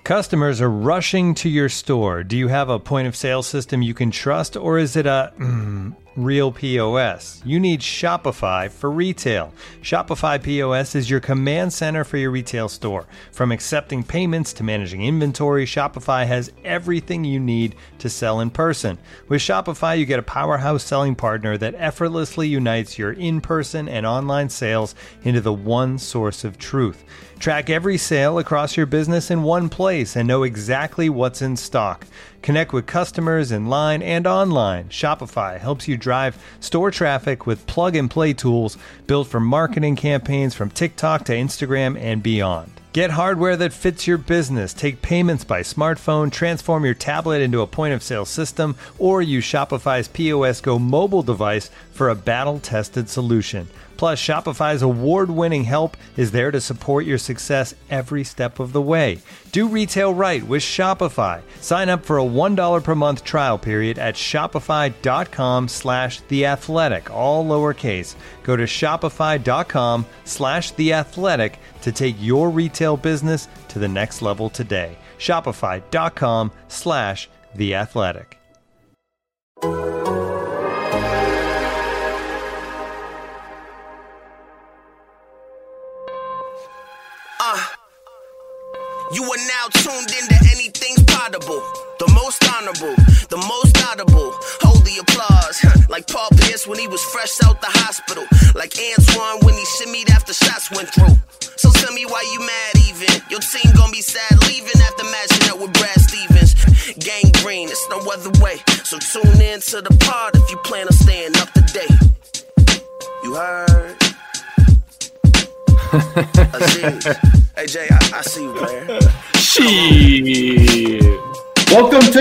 Customers are rushing to your store. Do you have a point of sale system you can trust, or is it a real POS? You need Shopify for retail. Shopify POS is your command center for your retail store. From accepting payments to managing inventory, Shopify has everything you need to sell in person. With Shopify, you get a powerhouse selling partner that effortlessly unites your in-person and online sales into the one source of truth. Track every sale across your business in one place and know exactly what's in stock. Connect with customers in line and online. Shopify helps you drive store traffic with plug-and-play tools built for marketing campaigns from TikTok to Instagram and beyond. Get hardware that fits your business. Take payments by smartphone, transform your tablet into a point-of-sale system, or use Shopify's POS Go mobile device for a battle-tested solution. Plus, Shopify's award-winning help is there to support your success every step of the way. Do retail right with Shopify. Sign up for a $1 per month trial period at shopify.com/theathletic, all lowercase. Go to shopify.com/theathletic to take your retail business to the next level today. Shopify.com/theathletic. You are now tuned into Anything's Potable. The most honorable, the most audible. Hold the applause, like Paul Pierce when he was fresh out the hospital. Like Antoine when he shimmied after shots went through. So tell me why you mad even. Your team gon' be sad leaving after matching up with Brad Stevens. Gang green, it's no other way. So tune in to the pod if you plan on staying up to date. You heard? Aziz. Hey Jay, I see you, man. Shit. Welcome to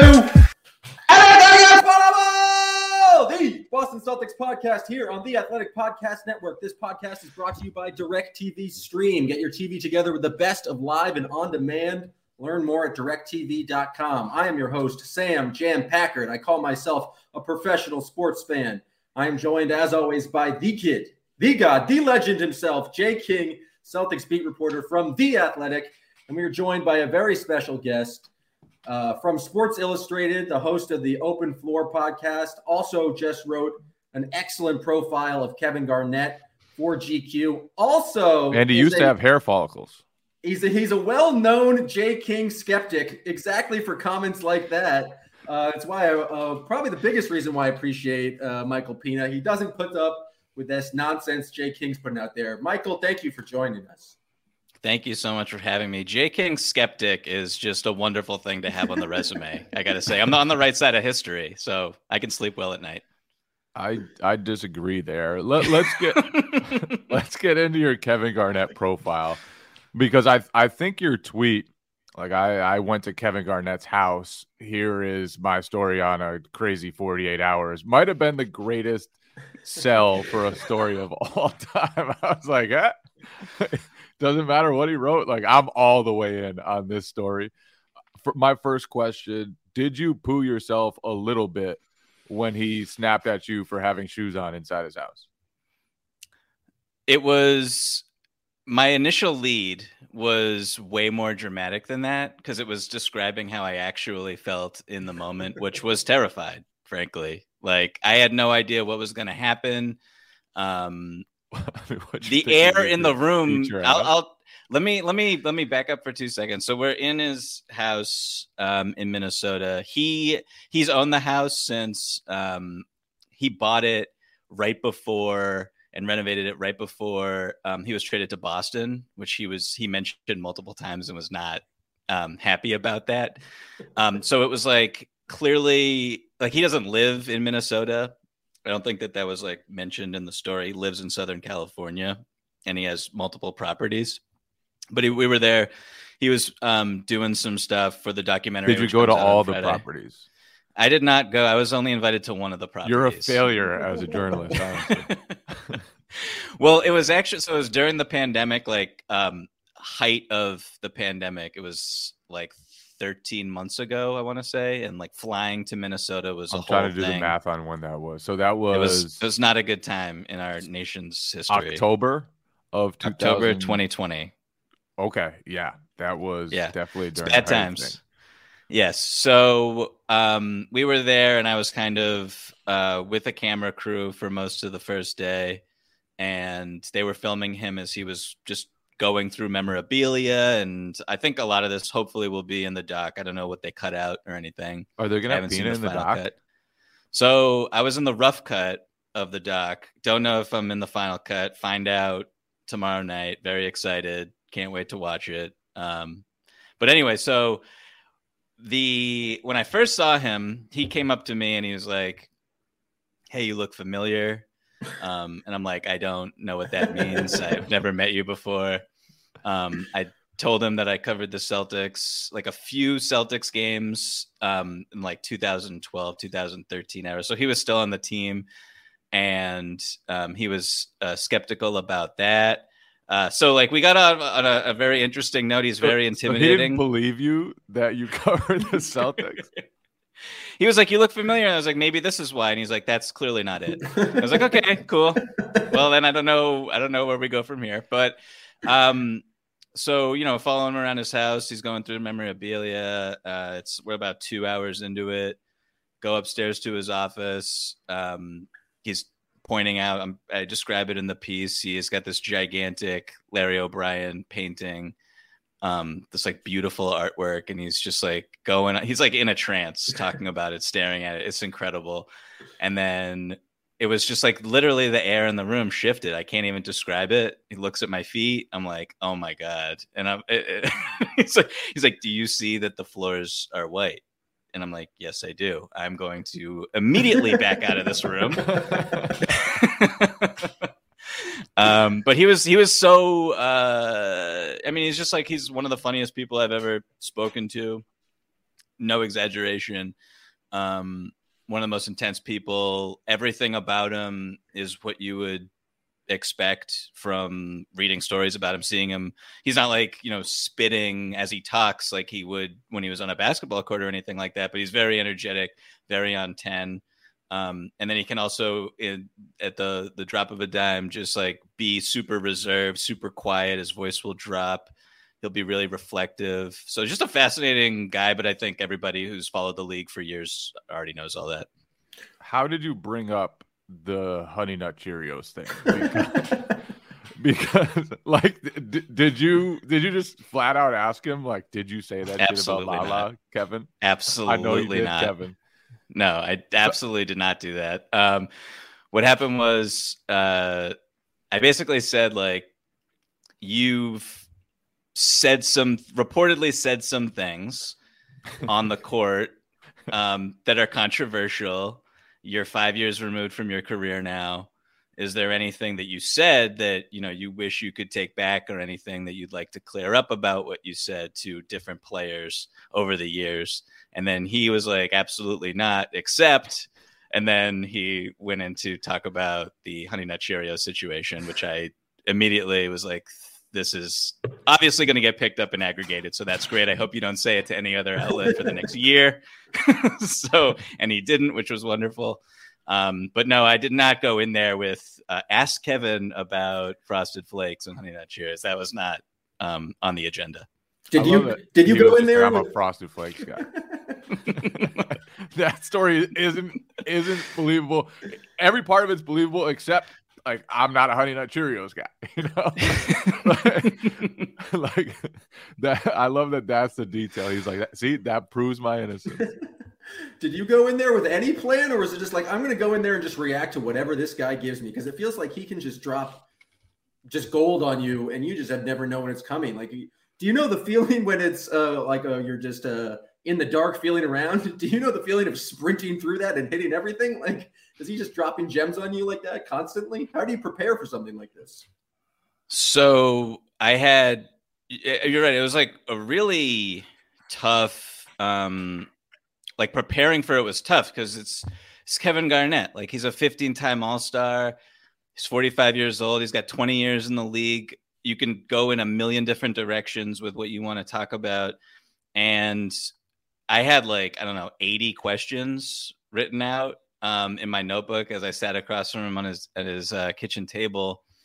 the Boston Celtics podcast here on the Athletic Podcast Network. This podcast is brought to you by DirecTV Stream. Get your TV together with the best of live and on-demand. Learn more at directtv.com. I am your host, Sam Jam Packard. I call myself a professional sports fan. I am joined, as always, by the kid, the god, the legend himself, Jay King, Celtics beat reporter from The Athletic. And we are joined by a very special guest from Sports Illustrated, the host of the Open Floor podcast. Also just wrote an excellent profile of Kevin Garnett for GQ. Also, and he used to have hair follicles. He's a well-known Jay King skeptic, exactly for comments like that. It's why probably the biggest reason why I appreciate Michael Pina. He doesn't put up with this nonsense Jay King's putting out there. Michael, thank you for joining us. Thank you so much for having me. Jay King skeptic is just a wonderful thing to have on the resume. I got to say, I'm not on the right side of history, so I can sleep well at night. I disagree there. Let's get into your Kevin Garnett profile, because I think your tweet, like I went to Kevin Garnett's house. Here is my story on a crazy 48 hours. Might have been the greatest sell for a story of all time. I was like, doesn't matter what he wrote. Like, I'm all the way in on this story. For my first question, did you poo yourself a little bit when he snapped at you for having shoes on inside his house? It was, my initial lead was way more dramatic than that, because it was describing how I actually felt in the moment, which was terrified, frankly. Like, I had no idea what was going to happen. The air in the room. Let me back up for 2 seconds. So we're in his house in Minnesota. He's owned the house since he bought it right before and renovated it right before he was traded to Boston, which he mentioned multiple times and was not happy about that. So it was like, clearly, like, he doesn't live in Minnesota. I don't think that was like mentioned in the story. He lives in Southern California and he has multiple properties, but we were there. He was doing some stuff for the documentary. Did you go to all the properties? I did not go. I was only invited to one of the properties. You're a failure as a journalist, honestly. Well, it was during the pandemic, like height of the pandemic. It was like 13 months ago, I want to say, and like flying to Minnesota was a whole thing. I'm trying to do the math on when that was. So that was... It was not a good time in our nation's history. October 2020. Okay, yeah. That was definitely during bad times. Thing. Yes. So we were there, and I was kind of with a camera crew for most of the first day, and they were filming him as he was just going through memorabilia. And I think a lot of this hopefully will be in the doc. I don't know what they cut out or anything. Are they going to have Peanut in the doc? Cut. So I was in the rough cut of the doc. Don't know if I'm in the final cut. Find out tomorrow night. Very excited. Can't wait to watch it. But anyway, so when I first saw him, he came up to me and he was like, "Hey, you look familiar." And I'm like, "I don't know what that means. I've never met you before." I told him that I covered the Celtics, like a few Celtics games in like 2012, 2013 era. So he was still on the team, and he was skeptical about that. So like we got on a very interesting note. He's very intimidating. So he didn't believe you that you covered the Celtics. He was like, "You look familiar." And I was like, "Maybe this is why." And he's like, "That's clearly not it." I was like, "Okay, cool. Well, then I don't know where we go from here." But so, you know, following him around his house, he's going through memorabilia. We're about 2 hours into it. Go upstairs to his office. He's pointing out, I describe it in the piece. He's got this gigantic Larry O'Brien painting, this like beautiful artwork, and he's just like he's like in a trance talking about it, staring at it. It's incredible. And then it was just like literally the air in the room shifted. I can't even describe it. He looks at my feet. I'm like, "Oh my God." And he's like, "Do you see that the floors are white?" And I'm like, "Yes, I do. I'm going to immediately back out of this room." But he was so, I mean, he's just like, he's one of the funniest people I've ever spoken to. No exaggeration. One of the most intense people. Everything about him is what you would expect from reading stories about him, seeing him. He's not like, you know, spitting as he talks like he would when he was on a basketball court or anything like that, but he's very energetic, very on 10. And then he can also, at the drop of a dime, just like be super reserved, super quiet. His voice will drop. He'll be really reflective. So just a fascinating guy, but I think everybody who's followed the league for years already knows all that. How did you bring up the Honey Nut Cheerios thing? Because like, did you just flat out ask him, like, did you say that Absolutely shit about Lala, not. Kevin? Absolutely I know you did, not. Kevin. No, I absolutely did not do that. What happened was I basically said, like, you've reportedly said some things on the court that are controversial. You're 5 years removed from your career now. Is there anything that you said that, you know, you wish you could take back, or anything that you'd like to clear up about what you said to different players over the years? And then he was like, "Absolutely not, except," and then he went in to talk about the Honey Nut Cheerio situation, which I immediately was like, this is obviously going to get picked up and aggregated. So that's great. I hope you don't say it to any other outlet for the next year. And he didn't, which was wonderful. But no, I did not go in there with ask Kevin about Frosted Flakes and Honey Nut Cheerios. That was not on the agenda. Did you go in there? I'm a Frosted Flakes guy. That story isn't believable. Every part of it's believable except, like, I'm not a Honey Nut Cheerios guy, you know. like that. I love that. That's the detail. He's like, "See, that proves my innocence." Did you go in there with any plan, or was it just like, I'm going to go in there and just react to whatever this guy gives me? Because it feels like he can just drop just gold on you, and you just have never known when it's coming. Like, do you know the feeling when it's you're just in the dark feeling around? Do you know the feeling of sprinting through that and hitting everything? Like, is he just dropping gems on you like that constantly? How do you prepare for something like this? So you're right. It was like a really tough, like preparing for it was tough because it's Kevin Garnett. Like, he's a 15-time All-Star. He's 45 years old. He's got 20 years in the league. You can go in a million different directions with what you want to talk about. And I had 80 questions written out in my notebook as I sat across from him at his kitchen table.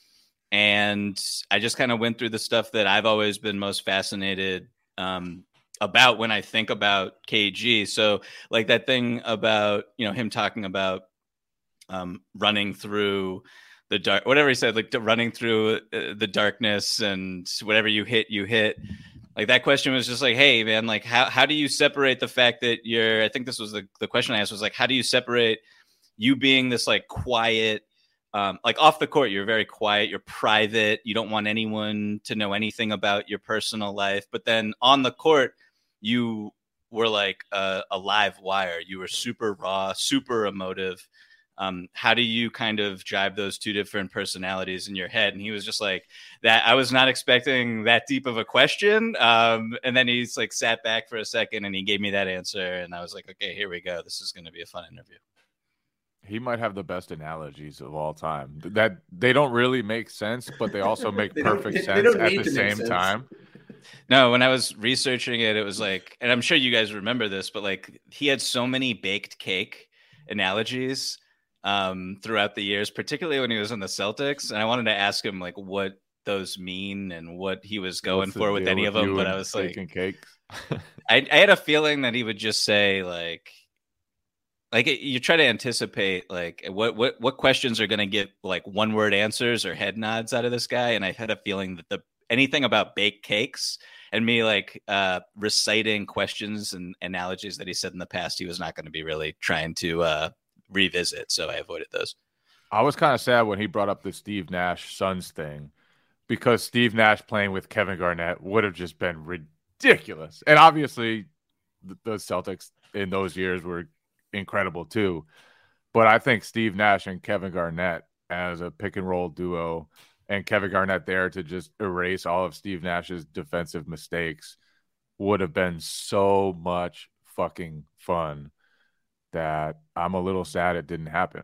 And I just kind of went through the stuff that I've always been most fascinated about when I think about KG. So like that thing about, him talking about running through the dark, whatever he said, like running through the darkness, and whatever you hit. Like that question was just like, hey man, like how do you separate the fact that I think this was the question I asked was like, how do you separate you being this like quiet, like off the court, you're very quiet, you're private, you don't want anyone to know anything about your personal life, but then on the court, you were like a live wire. You were super raw, super emotive. How do you kind of jive those two different personalities in your head? And he was just like, that I was not expecting that deep of a question. And then he's like sat back for a second and he gave me that answer. And I was like, okay, here we go. This is going to be a fun interview. He might have the best analogies of all time. That they don't really make sense, but they also make perfect sense at the same time. No, when I was researching it, it was like, and I'm sure you guys remember this, but like he had so many baked cake analogies throughout the years, particularly when he was in the Celtics. And I wanted to ask him like what those mean and what he was going for with any of them. But I was like, cakes? I had a feeling that he would just say like you try to anticipate like what questions are going to get like one word answers or head nods out of this guy. And I had a feeling that anything about baked cakes and me like reciting questions and analogies that he said in the past, he was not going to be really trying to revisit. So I avoided those. I was kind of sad when he brought up the Steve Nash Suns thing, because Steve Nash playing with Kevin Garnett would have just been ridiculous. And obviously the Celtics in those years were incredible too. But I think Steve Nash and Kevin Garnett as a pick and roll duo, and Kevin Garnett there to just erase all of Steve Nash's defensive mistakes, would have been so much fucking fun that I'm a little sad it didn't happen.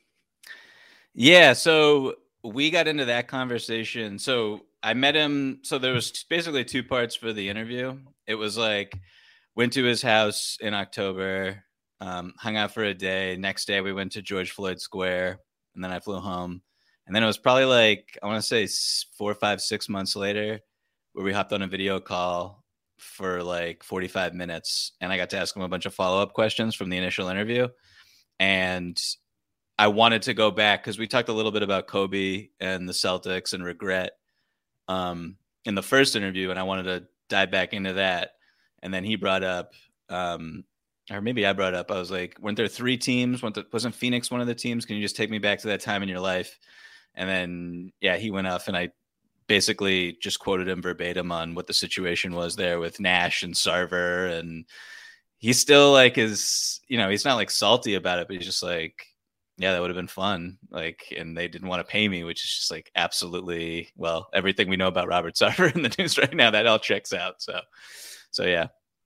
Yeah, so we got into that conversation. So I met him. So there was basically two parts for the interview. It was like, went to his house in October, hung out for a day. Next day we went to George Floyd Square, and then I flew home. And then it was probably like, I want to say 4, 5, 6 months later, where we hopped on a video call for like 45 minutes. And I got to ask him a bunch of follow-up questions from the initial interview. And I wanted to go back because we talked a little bit about Kobe and the Celtics and regret in the first interview. And I wanted to dive back into that. And then he brought up, or maybe I brought up, I was like, weren't there 3 teams? Wasn't Phoenix one of the teams? Can you just take me back to that time in your life? And then, yeah, he went off and I basically just quoted him verbatim on what the situation was there with Nash and Sarver. And he's still like he's not like salty about it, but he's just like, yeah, that would have been fun. Like, and they didn't want to pay me, which is just like absolutely, well, everything we know about Robert Sarver in the news right now, that all checks out. So yeah.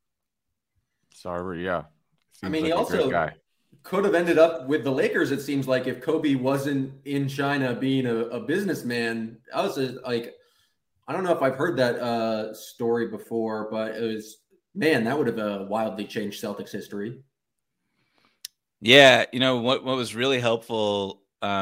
Sarver, yeah. I mean, he also could have ended up with the Lakers, it seems like, if Kobe wasn't in China being a businessman. I was like, I don't know if I've heard that story before, but it was, man, that would have wildly changed Celtics history. Yeah, what was really helpful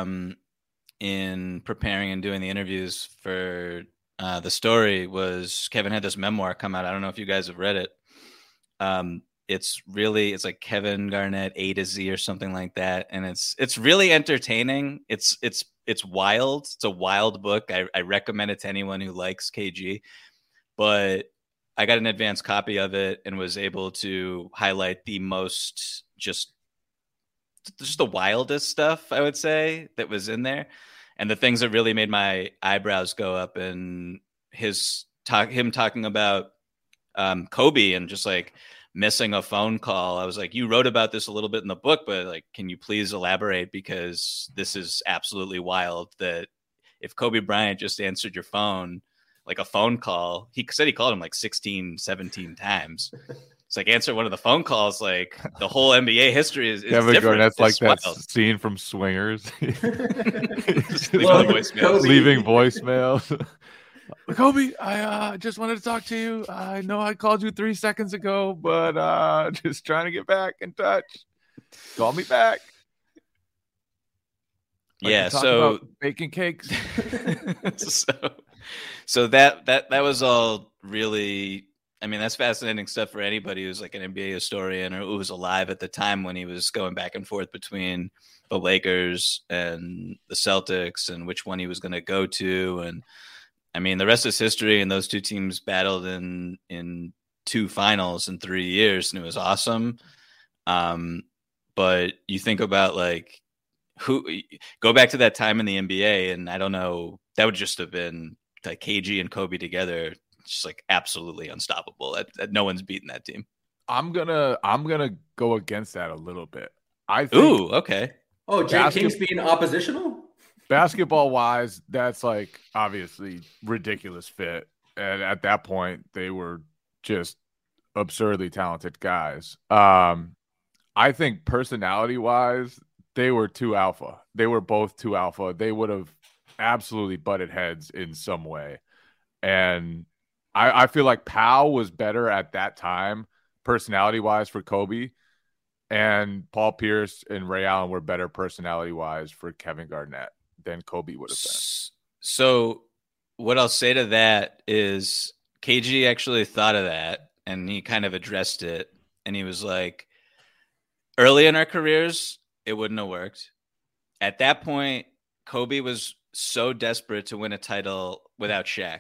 in preparing and doing the interviews for the story was Kevin had this memoir come out. I don't know if you guys have read it. It's like Kevin Garnett A to Z or something like that, and it's really entertaining. It's wild. It's a wild book. I recommend it to anyone who likes KG. But I got an advanced copy of it and was able to highlight the most just the wildest stuff, I would say, that was in there, and the things that really made my eyebrows go up. And him talking about Kobe and just like missing a phone call. I was like, you wrote about this a little bit in the book, but like, can you please elaborate? Because this is absolutely wild that if Kobe Bryant just answered your phone, like a phone call, he said he called him like 16, 17 times. It's like, answer one of the phone calls. Like the whole NBA history is Kevin different. Garnett's like wild. That scene from Swingers. Leaving voicemails. Kobe, I just wanted to talk to you. I know I called you 3 seconds ago, but just trying to get back in touch. Call me back. Yeah, so baking cakes. so that was all really. I mean, that's fascinating stuff for anybody who's like an NBA historian or who was alive at the time when he was going back and forth between the Lakers and the Celtics and which one he was going to go to. And I mean, the rest is history. And those two teams battled in 2 finals in 3 years, and it was awesome. But you think about like go back to that time in the NBA, and I don't know, that would just have been like KG and Kobe together. Just like absolutely unstoppable. That no one's beaten that team. I'm gonna go against that a little bit. I think. Ooh, okay. Oh, Jay King's being oppositional. Basketball wise, that's like obviously ridiculous fit, and at that point, they were just absurdly talented guys. I think personality wise, they were too alpha. They were both too alpha. They would have absolutely butted heads in some way, and I feel like Powell was better at that time, personality-wise, for Kobe, and Paul Pierce and Ray Allen were better personality-wise for Kevin Garnett than Kobe would have been. So what I'll say to that is KG actually thought of that, and he kind of addressed it, and he was like, early in our careers, it wouldn't have worked. At that point, Kobe was so desperate to win a title without Shaq.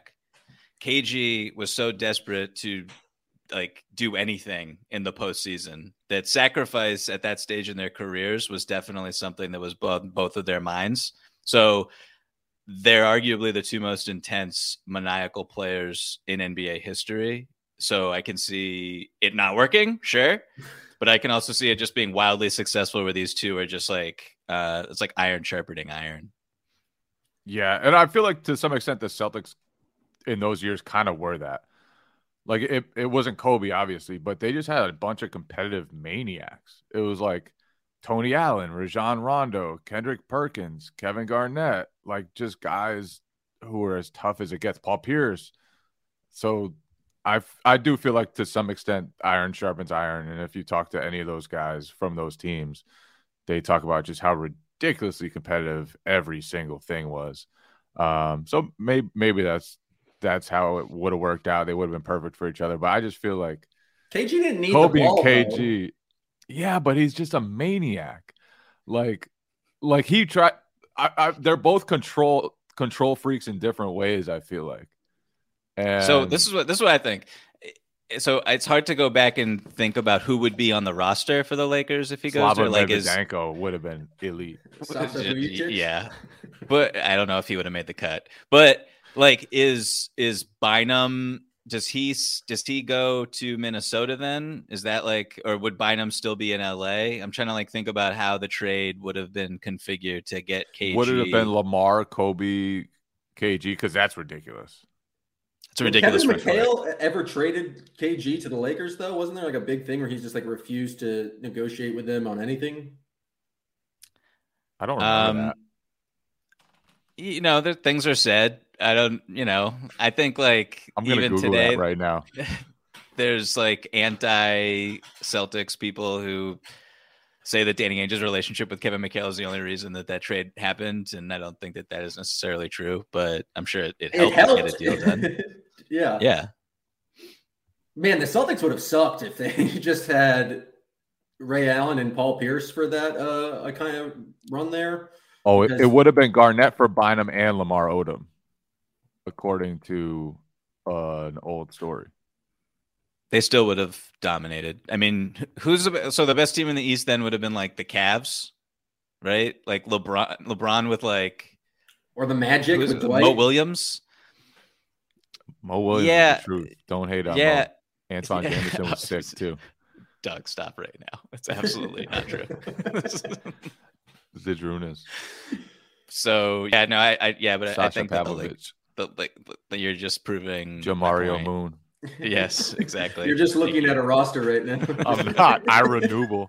KG was so desperate to like do anything in the postseason that sacrifice at that stage in their careers was definitely something that was both of their minds. So they're arguably the 2 most intense maniacal players in NBA history. So I can see it not working, sure, but I can also see it just being wildly successful where these two are just like it's like iron sharpening iron. Yeah, and I feel like to some extent the Celtics in those years kind of were that. Like it wasn't Kobe, obviously, but they just had a bunch of competitive maniacs. It was like Tony Allen, Rajon Rondo, Kendrick Perkins, Kevin Garnett, like just guys who were as tough as it gets. Paul Pierce. So I do feel like to some extent iron sharpens iron. And if you talk to any of those guys from those teams, they talk about just how ridiculously competitive every single thing was. So maybe that's how it would have worked out. They would have been perfect for each other. But I just feel like KG didn't need Kobe the ball, and KG. Though. Yeah, but he's just a maniac. Like he tried. They're both control freaks in different ways, I feel like. And so this is what I think. So it's hard to go back and think about who would be on the roster for the Lakers if he goes there. Like Danko would have been elite. Yeah, but I don't know if he would have made the cut. But like, is Bynum? Does he go to Minnesota then? Is that like, or would Bynum still be in LA? I'm trying to like think about how the trade would have been configured to get KG. Would it have been Lamar, Kobe, KG? Because that's ridiculous. It's a ridiculous. Kevin McHale ever traded KG to the Lakers though? Wasn't there like a big thing where he's just like refused to negotiate with them on anything? I don't remember that. You know, things are said. I don't, I think like I'm gonna even Google today that right now. There's like anti-Celtics people who say that Danny Ainge's relationship with Kevin McHale is the only reason that trade happened, and I don't think that is necessarily true. But I'm sure it helped to get a deal done. Yeah. Man, the Celtics would have sucked if they just had Ray Allen and Paul Pierce for that kind of run there. Oh, it would have been Garnett for Bynum and Lamar Odom, according to an old story. They still would have dominated. I mean, so the best team in the East then would have been like the Cavs, right? Like LeBron with like, or the Magic with Dwight. Mo Williams. Mo Williams, yeah. Is the truth. Don't hate on Mo. Antoine Jameson was sick too. Doug, stop right now. That's absolutely not true. Zydrunas. So yeah, no, but Sasha I think Pavlovich. that you're just proving Jamario Moon. Yes, exactly. You're just looking at a roster right now. I'm not. Ira Newble.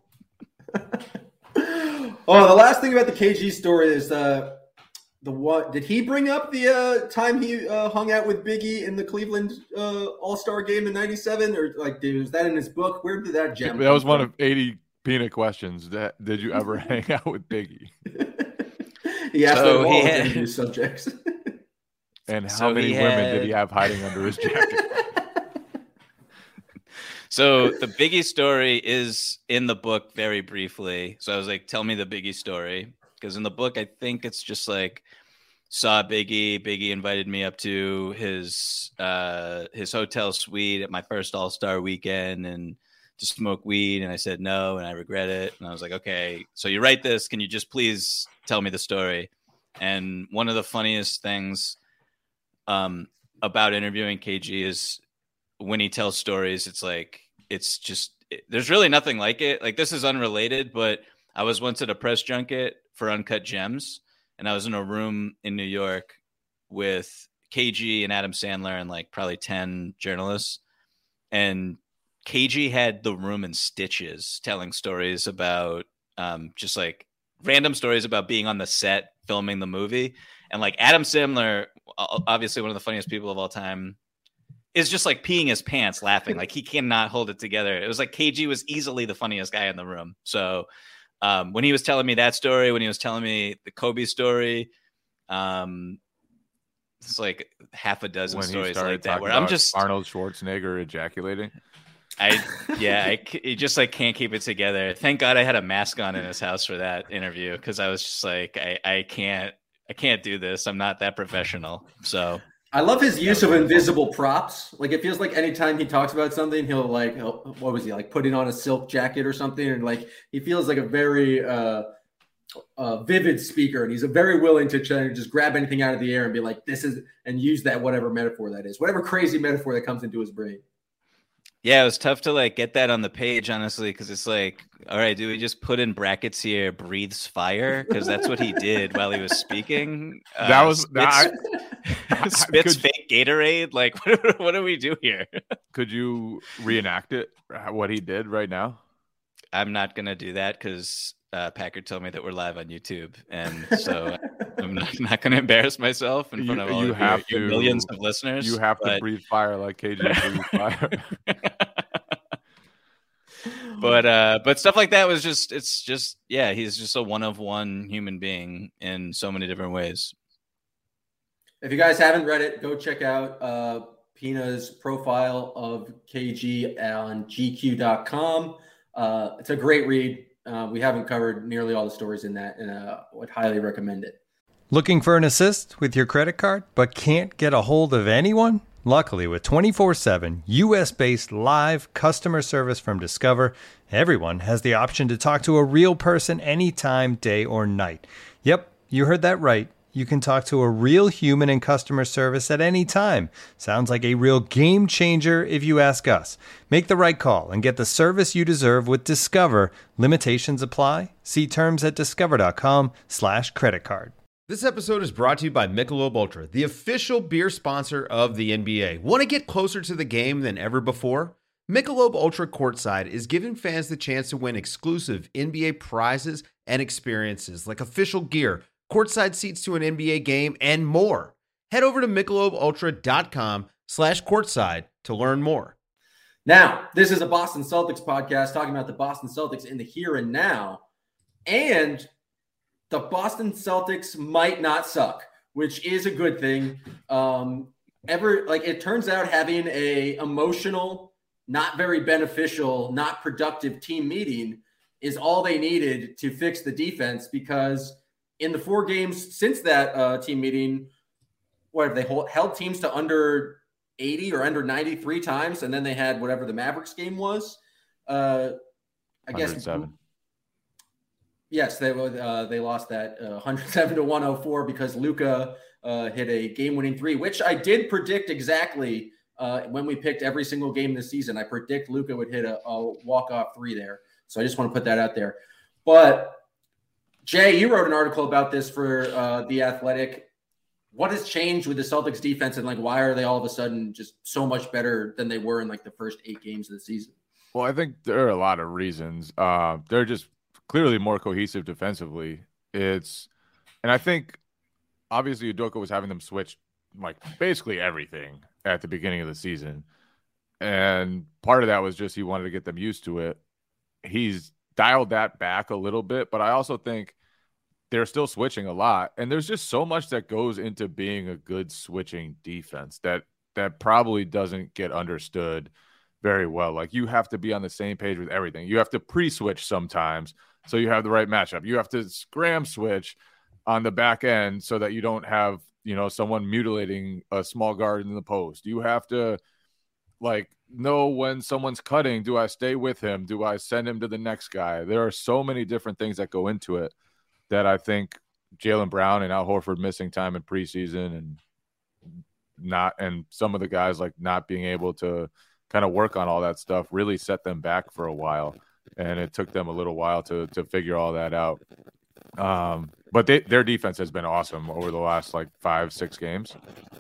Oh, the last thing about the KG story is the what? Did he bring up the time he hung out with Biggie in the Cleveland All-Star game in '97, or like was that in his book? Where did that gem? That was one of 80 peanut questions. Did you ever hang out with Biggie? He asked them all interview subjects. And how many women did he have hiding under his jacket? So the Biggie story is in the book very briefly. So I was like, tell me the Biggie story. Because in the book, I think it's just like, saw Biggie. Biggie invited me up to his hotel suite at my first All-Star weekend and to smoke weed. And I said no, and I regret it. And I was like, okay, so you write this. Can you just please tell me the story? And one of the funniest things about interviewing KG is when he tells stories, it's just there's really nothing like it. Like, this is unrelated, but I was once at a press junket for Uncut Gems, and I was in a room in New York with KG and Adam Sandler and like probably 10 journalists. And KG had the room in stitches telling stories about just like random stories about being on the set filming the movie. And like Adam Sandler, obviously one of the funniest people of all time, is just like peeing his pants laughing. Like, he cannot hold it together. It was like KG was easily the funniest guy in the room. So when he was telling me that story, when he was telling me the Kobe story, it's like half a dozen stories like that where I'm just Arnold Schwarzenegger ejaculating. He just like can't keep it together. Thank God I had a mask on in his house for that interview, because I was just like, I can't do this. I'm not that professional. So I love his use of invisible props. Like, it feels like anytime he talks about something, he'll what was he like, putting on a silk jacket or something, and like he feels like a very vivid speaker, and he's very willing to try to just grab anything out of the air and be like, this is, and use that whatever metaphor that is, whatever crazy metaphor that comes into his brain. Yeah, it was tough to like get that on the page, honestly, because it's like, all right, do we just put in brackets here, breathes fire? Because that's what he did while he was speaking. That was spits fake Gatorade. Like, what do we do here? Could you reenact it, what he did right now? I'm not going to do that because Packard told me that we're live on YouTube. And so I'm not going to embarrass myself in front of all of your millions of listeners. You have to breathe fire like KG breathed fire. But stuff like that was just, he's just a one-of-one human being in so many different ways. If you guys haven't read it, go check out Pina's profile of KG on GQ.com. It's a great read. We haven't covered nearly all the stories in that, and would highly recommend it. Looking for an assist with your credit card, but can't get a hold of anyone? Luckily, with 24/7 U.S.-based live customer service from Discover, everyone has the option to talk to a real person anytime, day or night. Yep, you heard that right. You can talk to a real human in customer service at any time. Sounds like a real game changer if you ask us. Make the right call and get the service you deserve with Discover. Limitations apply. See terms at discover.com/creditcard. This episode is brought to you by Michelob Ultra, the official beer sponsor of the NBA. Want to get closer to the game than ever before? Michelob Ultra Courtside is giving fans the chance to win exclusive NBA prizes and experiences like official gear, courtside seats to an NBA game, and more. Head over to MichelobUltra.com/courtside to learn more. Now, this is a Boston Celtics podcast talking about the Boston Celtics in the here and now. And the Boston Celtics might not suck, which is a good thing. It turns out having a emotional, not very beneficial, not productive team meeting is all they needed to fix the defense, because in the 4 games since that team meeting, what have they held teams to under 80 or under 93 times, and then they had whatever the Mavericks game was. I guess. Yes, they lost that 107-104 because Luka hit a game-winning 3, which I did predict exactly when we picked every single game this season. I predict Luka would hit a walk-off 3 there. So I just want to put that out there. But Jay, you wrote an article about this for The Athletic. What has changed with the Celtics defense, and like why are they all of a sudden just so much better than they were in like the first 8 games of the season? Well, I think there are a lot of reasons. They're just clearly more cohesive defensively. And I think obviously Udoka was having them switch like basically everything at the beginning of the season. And part of that was just he wanted to get them used to it. He's dialed that back a little bit, but I also think they're still switching a lot. And there's just so much that goes into being a good switching defense that probably doesn't get understood very well. Like, you have to be on the same page with everything. You have to pre-switch sometimes so you have the right matchup. You have to scram switch on the back end so that you don't have, someone mutilating a small guard in the post. You have to know when someone's cutting. Do I stay with him? Do I send him to the next guy? There are so many different things that go into it that I think Jaylen Brown and Al Horford missing time in preseason and some of the guys not being able to kind of work on all that stuff really set them back for a while. And it took them a little while to figure all that out. But their defense has been awesome over the last 5-6 games.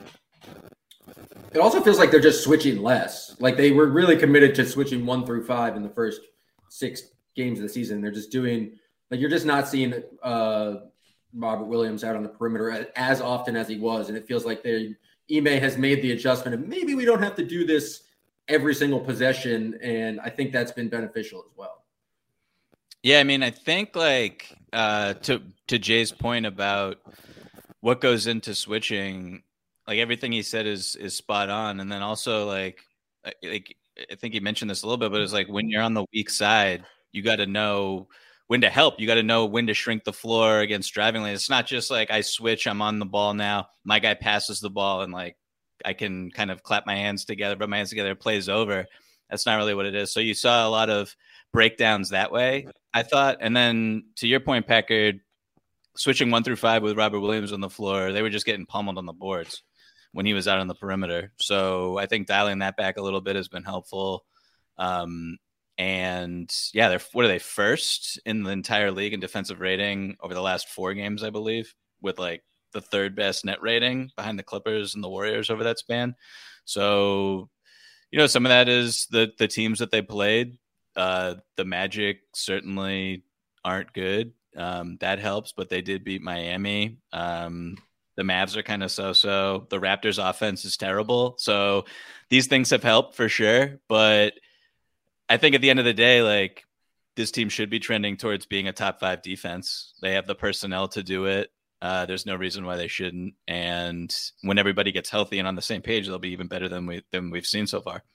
It also feels like they're just switching less. Like, they were really committed to switching 1 through 5 in the first 6 games of the season. They're just doing you're just not seeing Robert Williams out on the perimeter as often as he was. And it feels like Ime has made the adjustment of maybe we don't have to do this every single possession. And I think that's been beneficial as well. Yeah, I mean, I think to Jay's point about what goes into switching, everything he said is spot on. And then also I think he mentioned this a little bit, but it's when you're on the weak side, you got to know when to help. You got to know when to shrink the floor against driving lanes. It's not just I switch, I'm on the ball now, my guy passes the ball, and I can kind of clap my hands together, put my hands together, plays over. That's not really what it is. So you saw a lot of breakdowns that way, I thought. And then to your point, Packard, switching 1 through 5 with Robert Williams on the floor, they were just getting pummeled on the boards when he was out on the perimeter. So I think dialing that back a little bit has been helpful. And yeah, what are they, first in the entire league in defensive rating over the last 4 games, I believe, with the third best net rating behind the Clippers and the Warriors over that span. So, some of that is the teams that they played. The Magic certainly aren't good. That helps, but they did beat Miami. The Mavs are kind of so-so. The Raptors offense is terrible. So these things have helped for sure. But I think at the end of the day, this team should be trending towards being a top 5 defense. They have the personnel to do it. There's no reason why they shouldn't. And when everybody gets healthy and on the same page, they'll be even better than we've seen so far.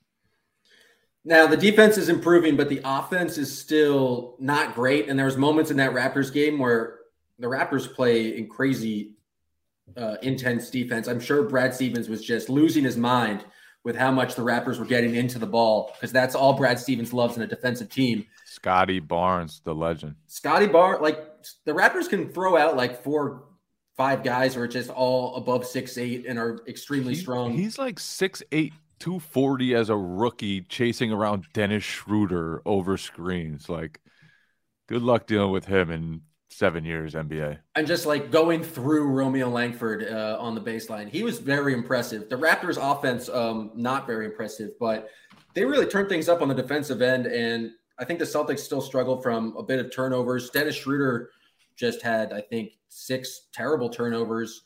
Now, the defense is improving, but the offense is still not great. And there was moments in that Raptors game where the Raptors play in crazy, intense defense. I'm sure Brad Stevens was just losing his mind with how much the Raptors were getting into the ball, because that's all Brad Stevens loves in a defensive team. Scotty Barnes, the legend. Scotty Barnes, the Raptors can throw out 4-5 guys who are just all above 6'8" and are extremely strong. He's 6'8", 240 as a rookie, chasing around Dennis Schroeder over screens. Good luck dealing with him in 7 years NBA. And just going through Romeo Langford on the baseline. He was very impressive. The Raptors offense, not very impressive, but they really turned things up on the defensive end. And I think the Celtics still struggled from a bit of turnovers. Dennis Schroeder just had, I think, 6 terrible turnovers.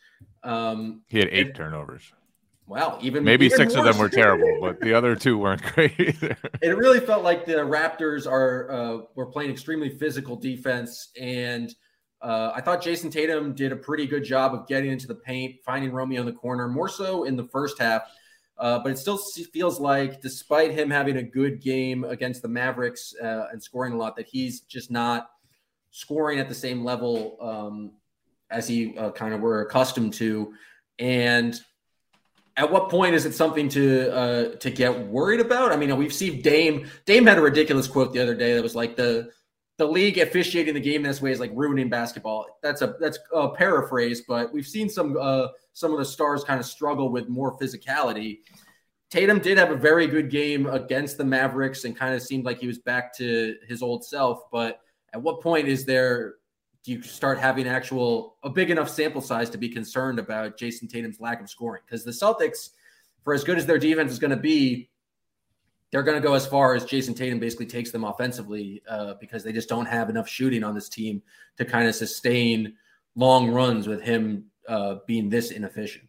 He had 8 turnovers. Wow. Maybe even 6 worse. of them were terrible, but the other 2 weren't great either. It really felt like the Raptors were playing extremely physical defense. And I thought Jason Tatum did a pretty good job of getting into the paint, finding Romeo in the corner, more so in the first half. But it still feels like, despite him having a good game against the Mavericks and scoring a lot, that he's just not scoring at the same level as he kind of were accustomed to. And at what point is it something to get worried about? I mean, we've seen Dame had a ridiculous quote the other day that was the league officiating the game this way is ruining basketball. That's a paraphrase, but we've seen some of the stars kind of struggle with more physicality. Tatum did have a very good game against the Mavericks and kind of seemed like he was back to his old self. But at what point do you start having a big enough sample size to be concerned about Jason Tatum's lack of scoring? Because the Celtics, for as good as their defense is going to be, they're going to go as far as Jason Tatum basically takes them offensively because they just don't have enough shooting on this team to kind of sustain long runs with him being this inefficient.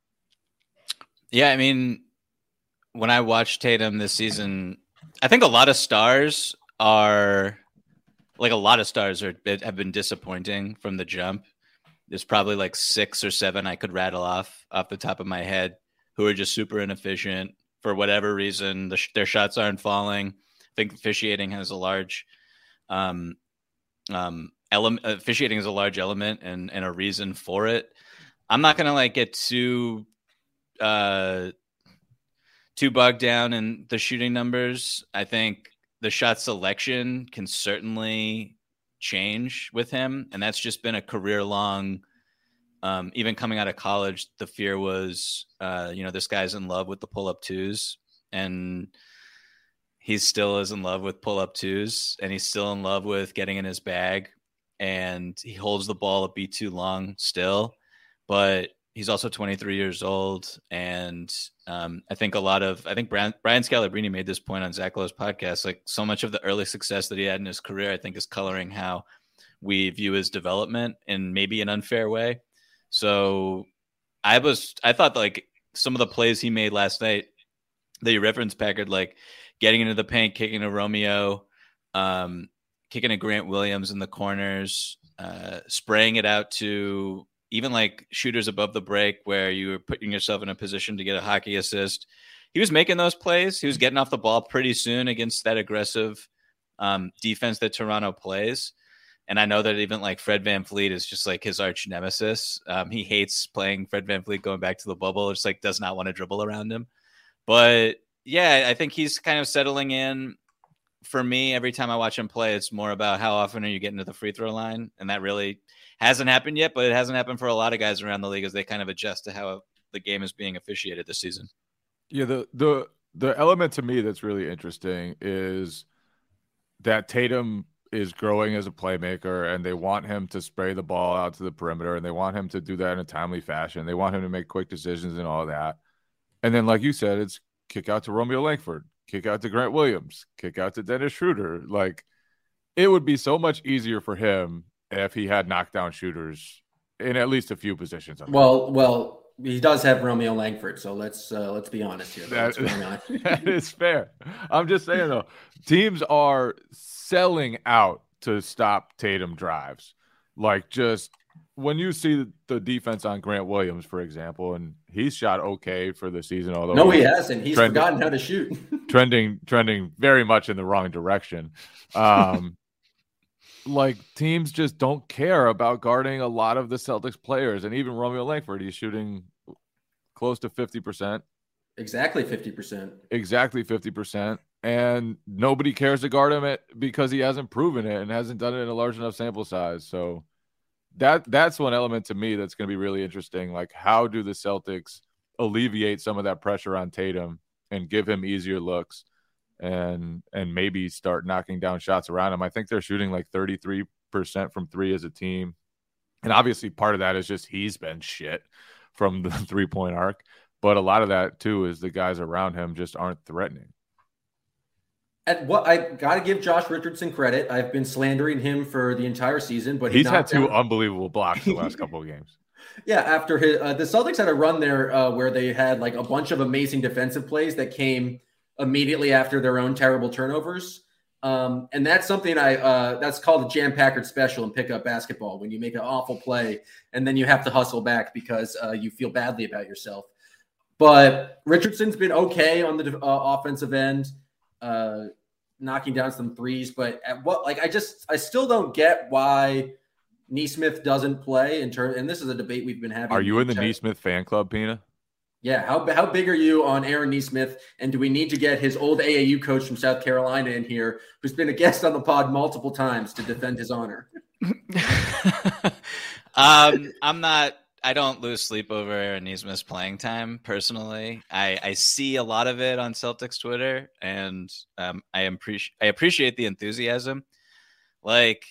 Yeah, I mean, when I watched Tatum this season, I think a lot of stars are like a lot of stars have been disappointing from the jump. There's probably like 6 or 7 I could rattle off the top of my head who are just super inefficient for whatever reason. Their shots aren't falling. I think officiating has a large officiating is a large element and a reason for it. I'm not gonna like get too bogged down in the shooting numbers. I think the shot selection can certainly change with him, and that's just been a career long. Even coming out of college, the fear was, this guy's in love with the pull up twos, and he still is in love with pull up twos, and he's still in love with getting in his bag, and he holds the ball a beat too long still, but he's also 23 years old. And I think Brian Scalabrine made this point on Zach Lowe's podcast. Like, so much of the early success that he had in his career, I think, is coloring how we view his development in maybe an unfair way. So I thought like some of the plays he made last night that you referenced, Packard, like getting into the paint, kicking a Romeo, kicking a Grant Williams in the corners, spraying it out to even like shooters above the break where you were putting yourself in a position to get a hockey assist. He was making those plays. He was getting off the ball pretty soon against that aggressive defense that Toronto plays. And I know that even like Fred VanVleet is just like his arch nemesis. He hates playing Fred VanVleet going back to the bubble. Just like does not want to dribble around him. But yeah, I think he's kind of settling in. For me, every time I watch him play, it's more about how often are you getting to the free throw line. And that really hasn't happened yet, but it hasn't happened for a lot of guys around the league as they kind of adjust to how the game is being officiated this season. Yeah, the element to me that's really interesting is that Tatum is growing as a playmaker, and they want him to spray the ball out to the perimeter, and they want him to do that in a timely fashion. They want him to make quick decisions and all that. And then, like you said, it's kick out to Romeo Langford, kick out to Grant Williams, kick out to Dennis Schroeder. Like, it would be so much easier for him if he had knockdown shooters in at least a few positions. Well, he does have Romeo Langford, so let's be honest here. That is fair. I'm just saying, though, teams are selling out to stop Tatum drives. Like, just when you see the defense on Grant Williams, for example, and he's shot okay for the season, although no, he hasn't. He's forgotten how to shoot. trending very much in the wrong direction. Like, teams just don't care about guarding a lot of the Celtics players, and even Romeo Langford, he's shooting close to 50%. Exactly 50%. Exactly 50%. And nobody cares to guard him because he hasn't proven it and hasn't done it in a large enough sample size. So that's one element to me that's going to be really interesting. Like, how do the Celtics alleviate some of that pressure on Tatum and give him easier looks and maybe start knocking down shots around him? I think they're shooting like 33% from three as a team. And obviously part of that is just he's been shit from the 3-point arc. But a lot of that, too, is the guys around him just aren't threatening. And what I got to give Josh Richardson credit. I've been slandering him for the entire season, but he's had 2 unbelievable blocks the last couple of games. Yeah, after the Celtics had a run there where they had like a bunch of amazing defensive plays that came immediately after their own terrible turnovers. And that's something that's called a Jam Packard special in pickup basketball, when you make an awful play and then you have to hustle back because you feel badly about yourself. But Richardson's been okay on the offensive end, knocking down some threes. But I still don't get why Nesmith doesn't play and this is a debate we've been having. Are you in the Nesmith fan club, Pina? Yeah. How big are you on Aaron Nesmith? And do we need to get his old AAU coach from South Carolina in here, who's been a guest on the pod multiple times, to defend his honor? I don't lose sleep over Aaron Nesmith's playing time personally. I see a lot of it on Celtics Twitter, and I appreciate the enthusiasm. Like,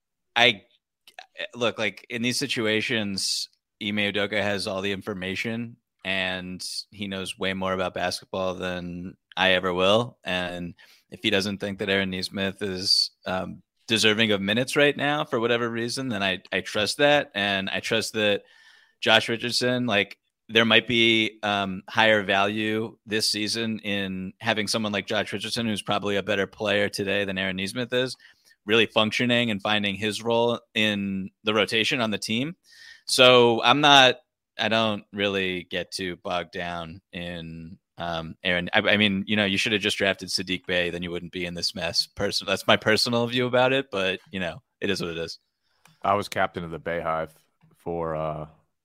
like in these situations, Ime Udoka has all the information, and he knows way more about basketball than I ever will. And if he doesn't think that Aaron Nesmith is deserving of minutes right now for whatever reason, then I trust that, and I trust that Josh Richardson, like, there might be higher value this season in having someone like Josh Richardson, who's probably a better player today than Aaron Nesmith is, really functioning and finding his role in the rotation on the team. So I don't really get too bogged down in Aaron. I mean, you should have just drafted Saddiq Bey, then you wouldn't be in this mess. That's my personal view about it, but it is what it is. I was captain of the Bay Hive for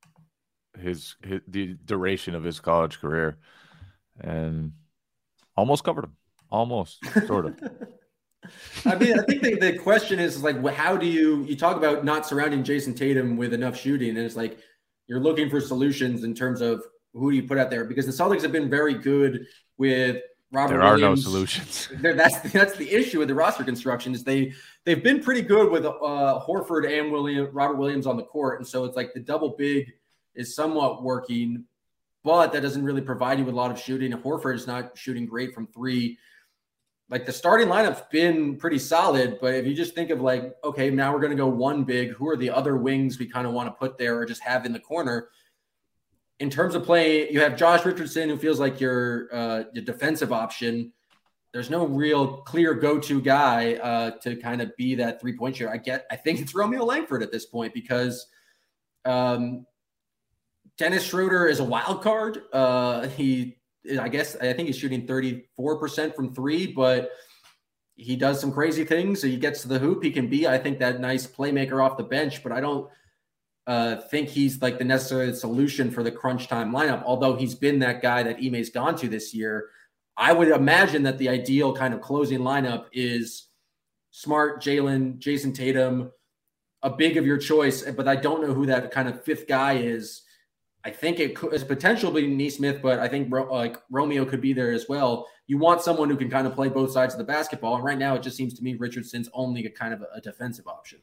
the duration of his college career, and almost covered him. Almost, sort of. I mean, I think the question is like, how do you talk about not surrounding Jason Tatum with enough shooting, and it's like you're looking for solutions in terms of who do you put out there, because the Celtics have been very good with Robert Williams. There are no solutions. That's the issue with the roster construction is they've been pretty good with Horford and Robert Williams on the court, and so it's like the double big is somewhat working, but that doesn't really provide you with a lot of shooting. Horford is not shooting great from three. Like the starting lineup's been pretty solid, but if you just think of like, okay, now we're going to go one big, who are the other wings we kind of want to put there or just have in the corner? In terms of play, you have Josh Richardson, who feels like your defensive option. There's no real clear go-to guy to kind of be that three-point shooter. I think it's Romeo Langford at this point because Dennis Schroeder is a wild card. I think he's shooting 34% from three, but he does some crazy things. So he gets to the hoop. He can be, I think, that nice playmaker off the bench, but I don't think he's like the necessary solution for the crunch time lineup. Although he's been that guy that Ime's gone to this year, I would imagine that the ideal kind of closing lineup is Smart, Jalen, Jason Tatum, a big of your choice, but I don't know who that kind of fifth guy is. I think it could potentially Nesmith, but I think like Romeo could be there as well. You want someone who can kind of play both sides of the basketball. And right now it just seems to me Richardson's only a kind of a defensive option.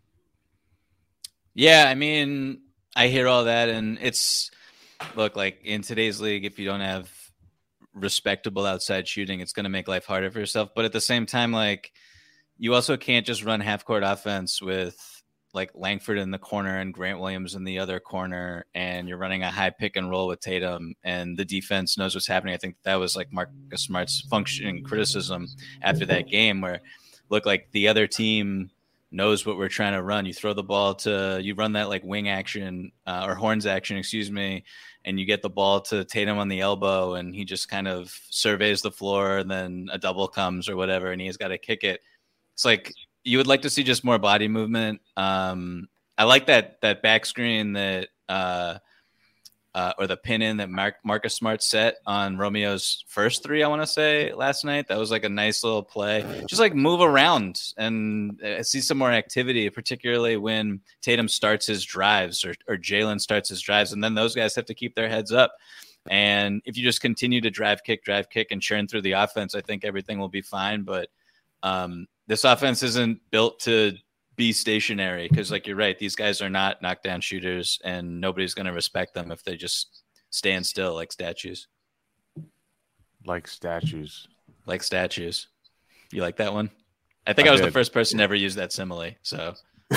Yeah, I mean, I hear all that. And look, like in today's league, if you don't have respectable outside shooting, it's going to make life harder for yourself. But at the same time, like you also can't just run half court offense with like Langford in the corner and Grant Williams in the other corner, and you're running a high pick and roll with Tatum and the defense knows what's happening. I think that was like Marcus Smart's functioning criticism after that game where look like the other team knows what we're trying to run. You throw the ball you run that like wing action or horns action, and you get the ball to Tatum on the elbow and he just kind of surveys the floor and then a double comes or whatever and he's got to kick it. It's like, you would like to see just more body movement. I like that back screen that or the pin in that Marcus Smart set on Romeo's first three, I want to say last night. That was like a nice little play. Just like move around and see some more activity, particularly when Tatum starts his drives or Jalen starts his drives. And then those guys have to keep their heads up. And if you just continue to drive, kick, and churn through the offense, I think everything will be fine. But this offense isn't built to be stationary because, like, you're right. These guys are not knockdown shooters, and nobody's going to respect them if they just stand still like statues. Like statues. You like that one? I think I was the first person to ever use that simile. So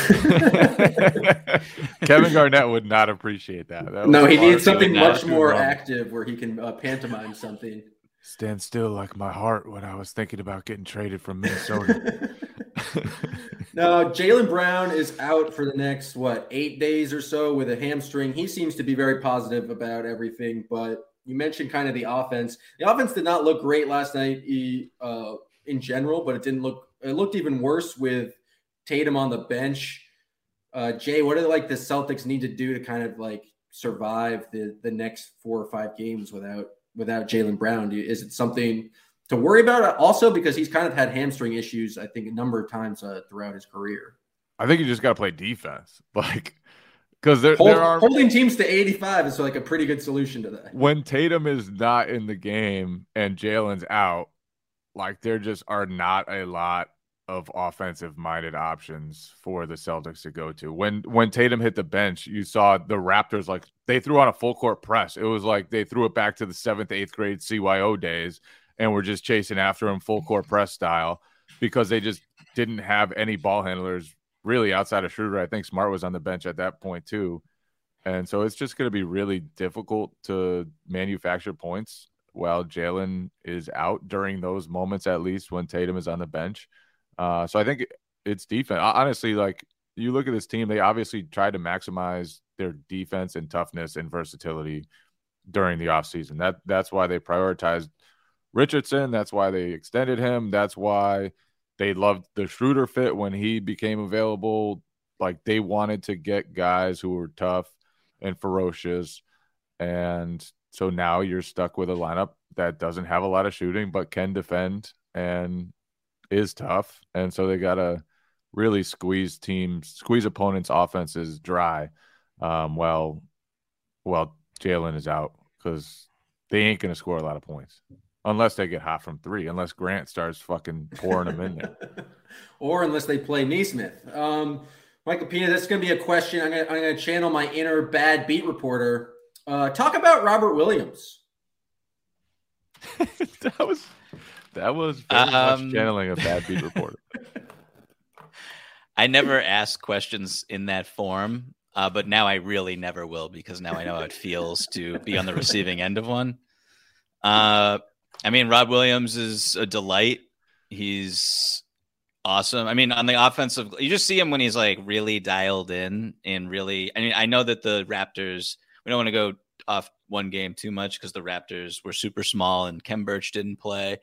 Kevin Garnett would not appreciate that. No, he needs something much more active where he can pantomime something. Stand still like my heart when I was thinking about getting traded from Minnesota. No, Jaylen Brown is out for the next, 8 days or so with a hamstring. He seems to be very positive about everything, but you mentioned kind of the offense. The offense did not look great last night in general, but it looked even worse with Tatum on the bench. Jay, what do the Celtics need to do to kind of survive the next 4 or 5 games without Jaylen Brown? Is it something to worry about also because he's kind of had hamstring issues, I think, a number of times throughout his career? I think you just got to play defense. Because there are holding teams to 85 is a pretty good solution to that. When Tatum is not in the game and Jalen's out, there just are not a lot of offensive-minded options for the Celtics to go to. When Tatum hit the bench, you saw the Raptors, they threw on a full-court press. It was like they threw it back to the 7th, 8th grade CYO days and were just chasing after him full-court press style because they just didn't have any ball handlers really outside of Schroeder. I think Smart was on the bench at that point too. And so it's just going to be really difficult to manufacture points while Jalen is out during those moments, at least when Tatum is on the bench. So I think it's defense. Honestly, like you look at this team, they obviously tried to maximize their defense and toughness and versatility during the offseason. That's why they prioritized Richardson. That's why they extended him. That's why they loved the Schroeder fit when he became available. Like they wanted to get guys who were tough and ferocious. And so now you're stuck with a lineup that doesn't have a lot of shooting, but can defend and is tough. And so they got to really squeeze opponents' offenses dry while Jalen is out, because they ain't going to score a lot of points unless they get hot from three, unless Grant starts fucking pouring them in there. Or unless they play Nesmith. Michael Pina, that's going to be a question. I'm going to channel my inner bad beat reporter. Talk about Robert Williams. That was very much channeling a bad beat reporter. I never ask questions in that form, but now I really never will, because now I know how it feels to be on the receiving end of one. I mean, Rob Williams is a delight. He's awesome. I mean, on the offensive, you just see him when he's like really dialed in and really, I mean, I know that the Raptors, we don't want to go off one game too much because the Raptors were super small and Kem Birch didn't play.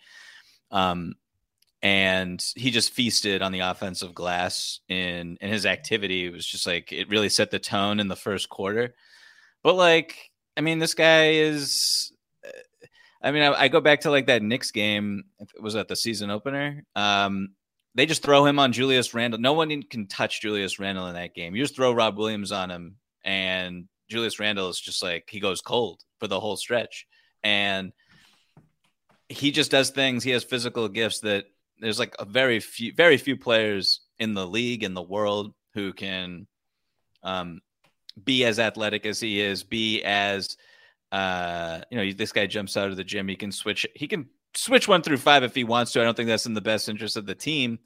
And he just feasted on the offensive glass in his activity. It was just like, it really set the tone in the first quarter. But like, I mean, this guy is, I mean, I go back to like that Knicks game. Was that the season opener? They just throw him on Julius Randle. No one can touch Julius Randle in that game. You just throw Rob Williams on him, and Julius Randle is just like, he goes cold for the whole stretch. And he just does things. He has physical gifts that there's like a very few players in the league, in the world, who can be as athletic as he is, be as, this guy jumps out of the gym. He can switch 1 through 5 if he wants to. I don't think that's in the best interest of the team.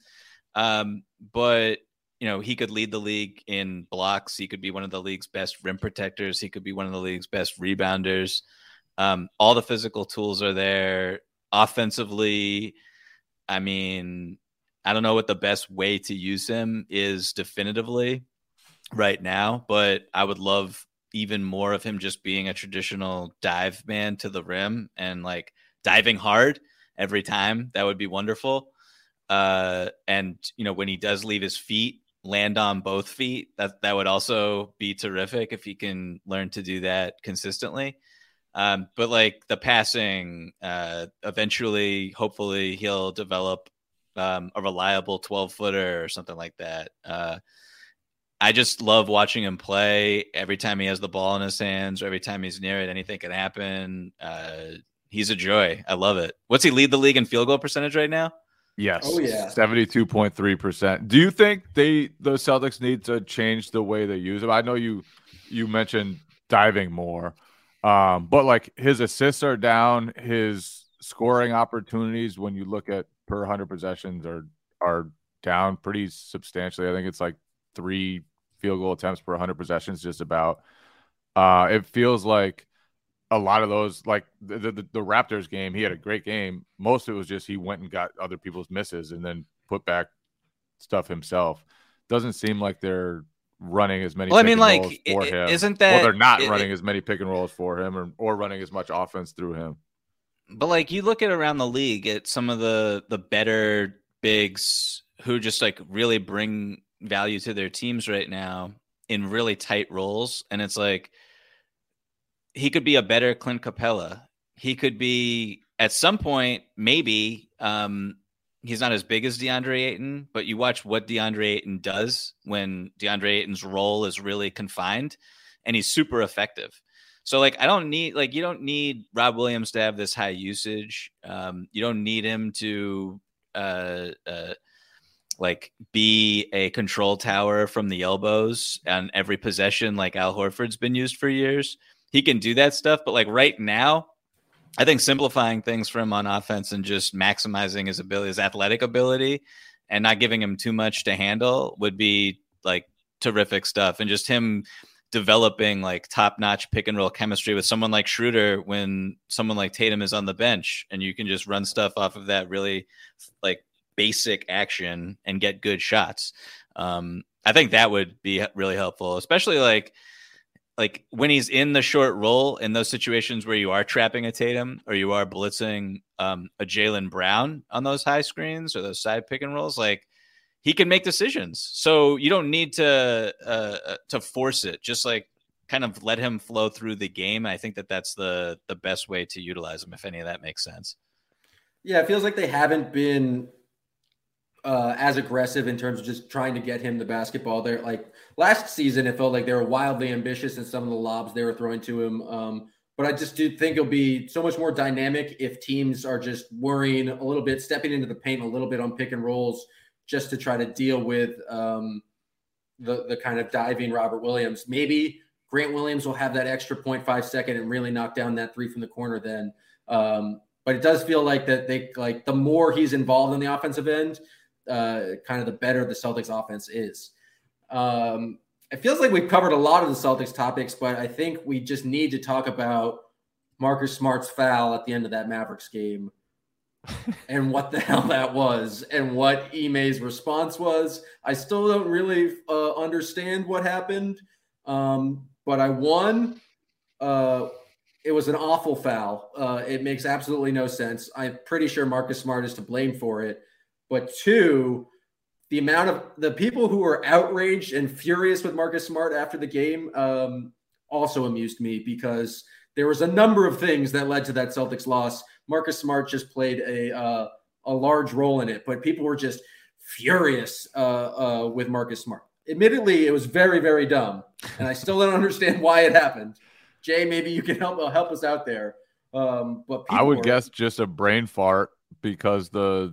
But he could lead the league in blocks. He could be one of the league's best rim protectors. He could be one of the league's best rebounders. All the physical tools are there. Offensively, I mean, I don't know what the best way to use him is definitively right now, but I would love even more of him just being a traditional dive man to the rim and like diving hard every time. That would be wonderful. And when he does leave his feet, land on both feet, that would also be terrific if he can learn to do that consistently. But like the passing, eventually, hopefully he'll develop a reliable 12-footer or something like that. I just love watching him play. Every time he has the ball in his hands or every time he's near it, anything can happen. He's a joy. I love it. What's he lead the league in field goal percentage right now? Yes. Oh, yeah. 72.3%. Do you think the Celtics need to change the way they use him? I know you mentioned diving more, but like his assists are down. His scoring opportunities, when you look at per 100 possessions, are down pretty substantially. I think it's like 3 field goal attempts per 100 possessions, just about. It feels like a lot of those, like the Raptors game, he had a great game. Most of it was just he went and got other people's misses and then put back stuff himself. Doesn't seem like they're running as many pick and rolls for him. Isn't that, well, they're not running as many pick and rolls for him or running as much offense through him. But like you look at around the league at some of the better bigs who just like really bring value to their teams right now in really tight roles, and it's like he could be a better Clint Capella. He could be at some point, maybe he's not as big as DeAndre Ayton, but you watch what DeAndre Ayton does when DeAndre Ayton's role is really confined, and he's super effective. So like, you don't need Rob Williams to have this high usage. You don't need him to like be a control tower from the elbows on every possession like Al Horford's been used for years. He can do that stuff, but like right now, I think simplifying things for him on offense and just maximizing his ability, his athletic ability, and not giving him too much to handle would be like terrific stuff. And just him developing like top-notch pick and roll chemistry with someone like Schroeder when someone like Tatum is on the bench, and you can just run stuff off of that really like basic action and get good shots. I think that would be really helpful, especially like when he's in the short roll in those situations where you are trapping a Tatum or you are blitzing a Jaylen Brown on those high screens or those side pick and rolls, like he can make decisions. So you don't need to force it. Just like kind of let him flow through the game. I think that's the best way to utilize him, if any of that makes sense. Yeah, it feels like they haven't been as aggressive in terms of just trying to get him the basketball. There, like last season, it felt like they were wildly ambitious in some of the lobs they were throwing to him. But I just do think it'll be so much more dynamic if teams are just worrying a little bit, stepping into the paint a little bit on pick and rolls, just to try to deal with the kind of diving Robert Williams. Maybe Grant Williams will have that extra 0.5 second and really knock down that three from the corner then. But it does feel like that they like the more he's involved on the offensive end, kind of the better the Celtics offense is. It feels like we've covered a lot of the Celtics topics, but I think we just need to talk about Marcus Smart's foul at the end of that Mavericks game and what the hell that was and what Ime's response was. I still don't really understand what happened, but I won. It was an awful foul. It makes absolutely no sense. I'm pretty sure Marcus Smart is to blame for it. But two, the amount of the people who were outraged and furious with Marcus Smart after the game also amused me, because there was a number of things that led to that Celtics loss. Marcus Smart just played a large role in it, but people were just furious with Marcus Smart. Admittedly, it was very, very dumb, and I still don't understand why it happened. Jay, maybe you can help us out there. But I would guess just a brain fart, because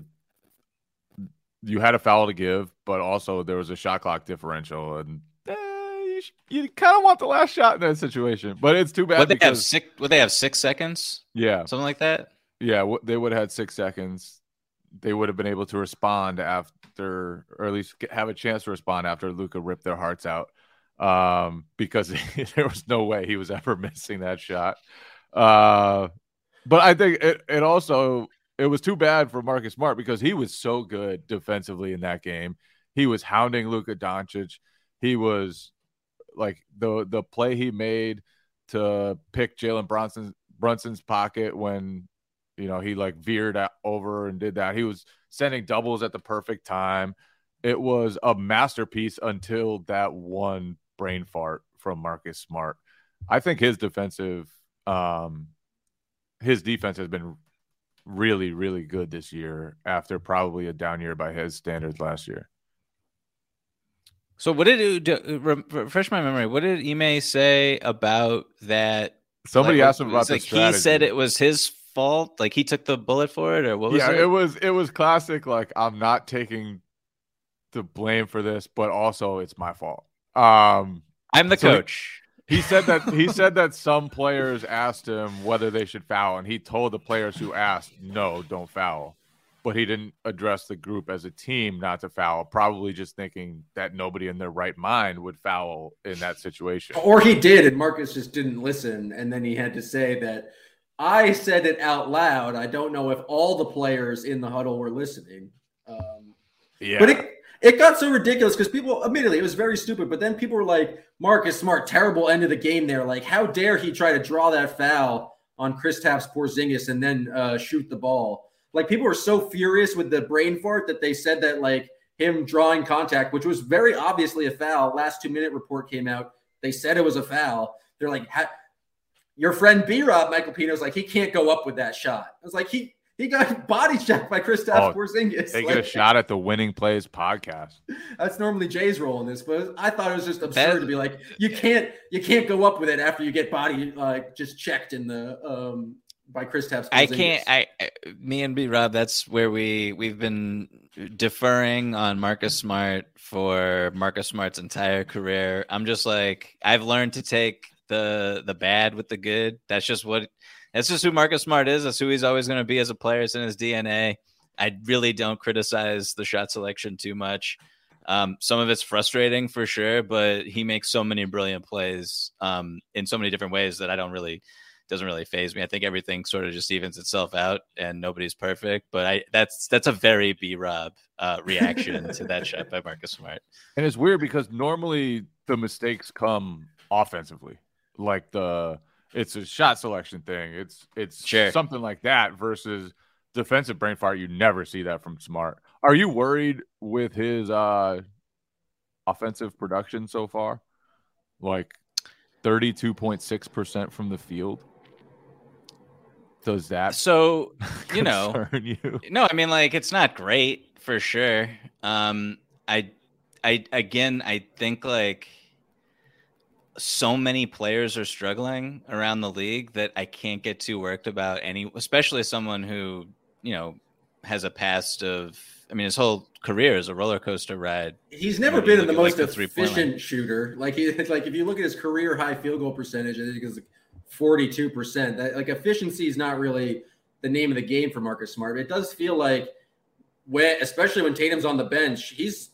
you had a foul to give, but also there was a shot clock differential, and you kind of want the last shot in that situation. But it's too bad. Would they have 6 seconds? Yeah, something like that. Yeah, they would have had 6 seconds. They would have been able to respond after, or at least have a chance to respond after Luka ripped their hearts out, because there was no way he was ever missing that shot. But I think it also. It was too bad for Marcus Smart, because he was so good defensively in that game. He was hounding Luka Doncic. He was like the play he made to pick Jalen Brunson's pocket when, he like veered over and did that. He was sending doubles at the perfect time. It was a masterpiece until that one brain fart from Marcus Smart. I think his defense has been really, really good this year after probably a down year by his standards last year. So what did it refresh my memory? What did Ime say about that? Somebody asked him about the strategy. He said it was his fault. Like he took the bullet for it, or what was it? Yeah, it was classic. Like, I'm not taking the blame for this, but also it's my fault. I'm the coach. He said that some players asked him whether they should foul, and he told the players who asked, no, don't foul. But he didn't address the group as a team not to foul, probably just thinking that nobody in their right mind would foul in that situation. Or he did, and Marcus just didn't listen, and then he had to say that I said it out loud. I don't know if all the players in the huddle were listening. But it got so ridiculous because people, admittedly, it was very stupid, but then people were like, Marcus Smart, terrible end of the game there. Like, how dare he try to draw that foul on Kristaps Porzingis and then shoot the ball? Like, people were so furious with the brain fart that they said that, like, him drawing contact, which was very obviously a foul. Last 2-minute report came out. They said it was a foul. They're like, your friend B-Rob, Michael Pino's like, he can't go up with that shot. I was like, he got body checked by Kristaps Porzingis. Taking a shot at the Winning Plays podcast. That's normally Jay's role in this, but I thought it was just absurd to be like, you can't go up with it after you get body just checked in the by Kristaps Porzingis. Me and B-Rob, that's where we've been deferring on Marcus Smart for Marcus Smart's entire career. I'm just like, I've learned to take the bad with the good. That's just who Marcus Smart is. That's who he's always going to be as a player. It's in his DNA. I really don't criticize the shot selection too much. Some of it's frustrating for sure, but he makes so many brilliant plays in so many different ways that doesn't really faze me. I think everything sort of just evens itself out, and nobody's perfect. But that's a very B-Rob reaction to that shot by Marcus Smart. And it's weird because normally the mistakes come offensively, like it's a shot selection thing. It's sure. Something like that versus defensive brain fart. You never see that from Smart. Are you worried with his offensive production so far? Like 32.6% from the field. Does that concern you? No, I mean, like, it's not great for sure. I think like so many players are struggling around the league that I can't get too worked about especially someone who, has a past of, his whole career is a roller coaster ride. He's never been the most efficient shooter. Like if you look at his career high field goal percentage, I think it's like 42%. That, like, efficiency is not really the name of the game for Marcus Smart. It does feel like especially when Tatum's on the bench,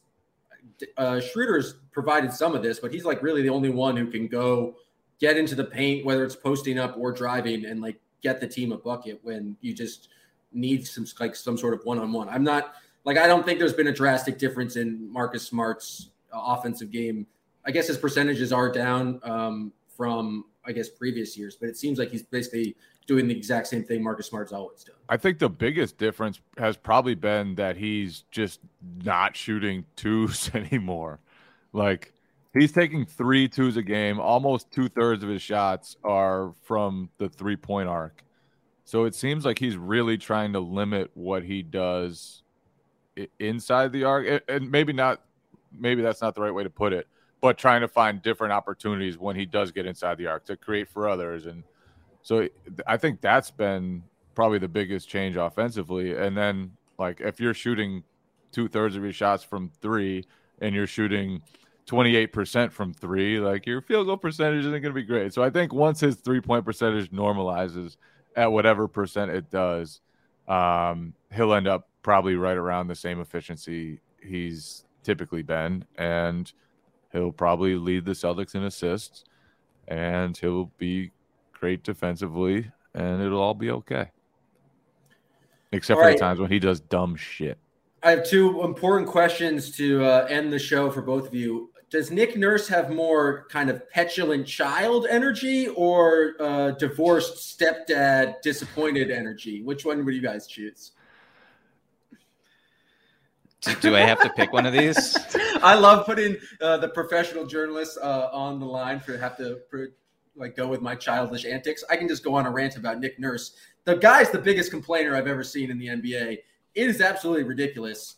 Schroeder's provided some of this, but he's like really the only one who can go get into the paint, whether it's posting up or driving, and like get the team a bucket when you just need some sort of one-on-one. I don't think there's been a drastic difference in Marcus Smart's offensive game. I guess his percentages are down from, previous years, but it seems like he's basically doing the exact same thing Marcus Smart's always done. I think the biggest difference has probably been that he's just not shooting twos anymore. Like, he's taking 3 twos a game. Almost 2/3 of his shots are from the 3-point arc. So it seems like he's really trying to limit what he does inside the arc. And maybe that's not the right way to put it, but trying to find different opportunities when he does get inside the arc to create for others. And so I think that's been probably the biggest change offensively. And then, like, if you're shooting 2/3 of your shots from 3 and you're shooting 28% from 3, like, your field goal percentage isn't going to be great. So I think once his 3-point percentage normalizes at whatever percent it does, he'll end up probably right around the same efficiency he's typically been. And he'll probably lead the Celtics in assists, and he'll be great defensively, and it'll all be okay. Except for the times when he does dumb shit. I have 2 important questions to end the show for both of you. Does Nick Nurse have more kind of petulant child energy or divorced stepdad disappointed energy? Which one would you guys choose? Do I have to pick one of these? I love putting the professional journalists on the line go with my childish antics. I can just go on a rant about Nick Nurse. The guy's the biggest complainer I've ever seen in the NBA. It is absolutely ridiculous.